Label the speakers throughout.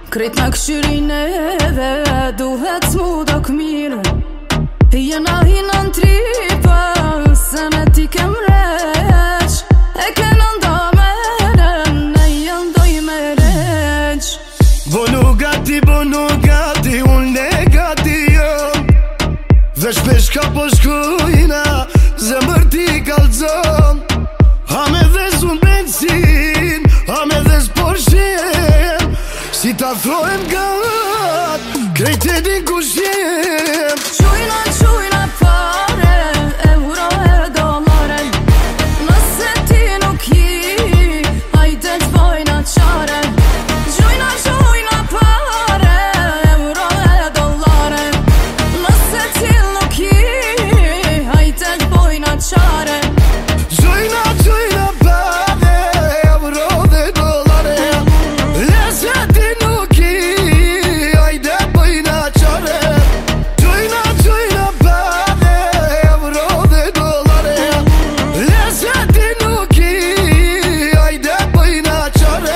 Speaker 1: Krejt me këshyrin edhe duhet s'mu do këmire. Jena hina n'tripa se me ti kem req. E kena nda meren, e jen doj me req.
Speaker 2: Bonu gati, unë negati jom. Vesh pesh ka po shkujna, zemër ti kalzon. Ha me dhez unë benzin, ha me dhez Porsche. Si ta throhem gat, krejt e din kush jem.
Speaker 1: Qujna pare, euro e dollare. Nëse ti nuk ji, hajde t'bojna qare. Qujna pare, euro e dollare. Nëse ti nuk ji, hajde t'bojna qare.
Speaker 2: Qujna pare, euro dhe dollare. Nëse ti nuk ji, hajde t'bojna qare. Qujna pare, euro dhe dollare. Nëse ti nuk ji, hajde t'bojna qare.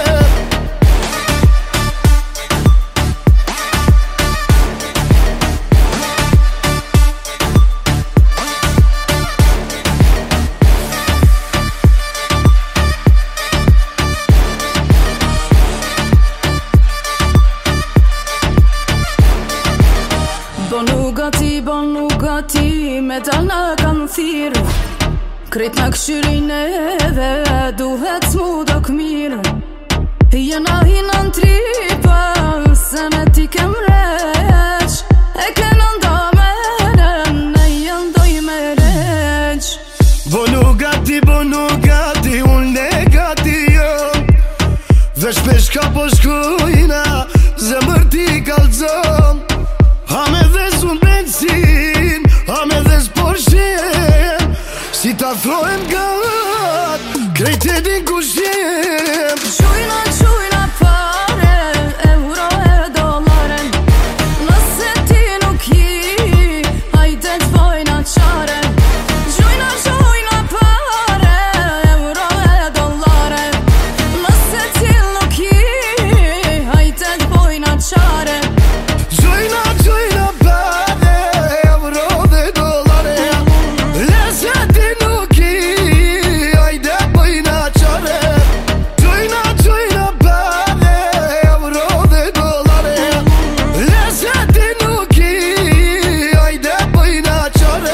Speaker 1: Bonu gati, me tana kanë thirë. Krejt me këshyrin edhe duhet s'mu do këmire. Jena hina n'tripa se me ti kem req. E kena nda meren, e jen doj me req.
Speaker 2: Bonu gati, unë negati jom. Vesh pesh ka po shkujna, zemër ti kalzon. Ha me dhez unë benzin, ha me dhez Porsche. Si ta throhem gat, krejt e din kush jem.
Speaker 1: Qujna pare, euro e dollare. Nëse ti nuk ji, hajde t'bojna qare. Qujna pare, euro e dollare. Nëse ti nuk ji, hajde t'bojna qare.
Speaker 2: Qujna pare, euro dhe dollare. Nëse ti nuk ji, hajde t'bojna qare. Qujna pare, euro dhe dollare. Nëse ti nuk ji, hajde t'bojna qare.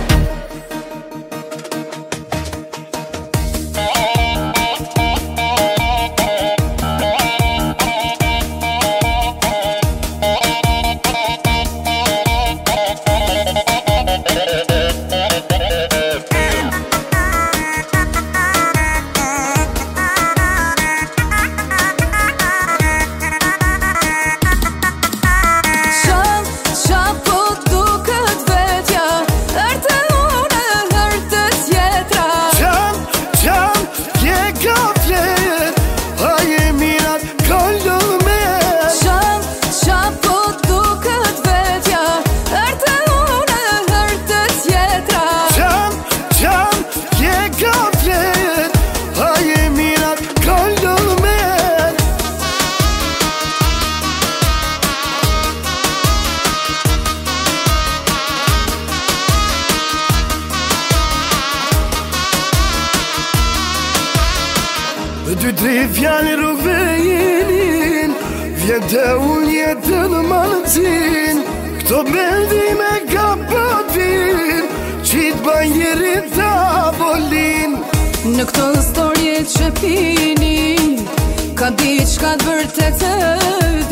Speaker 2: Dy tri fjallë rrugve jinin, vjetë unë jetën malëcin. Këto bendime ka pëtvin, qitë banjerit tavolin.
Speaker 1: Në këto storje që pini, ka diçka të vërtetë.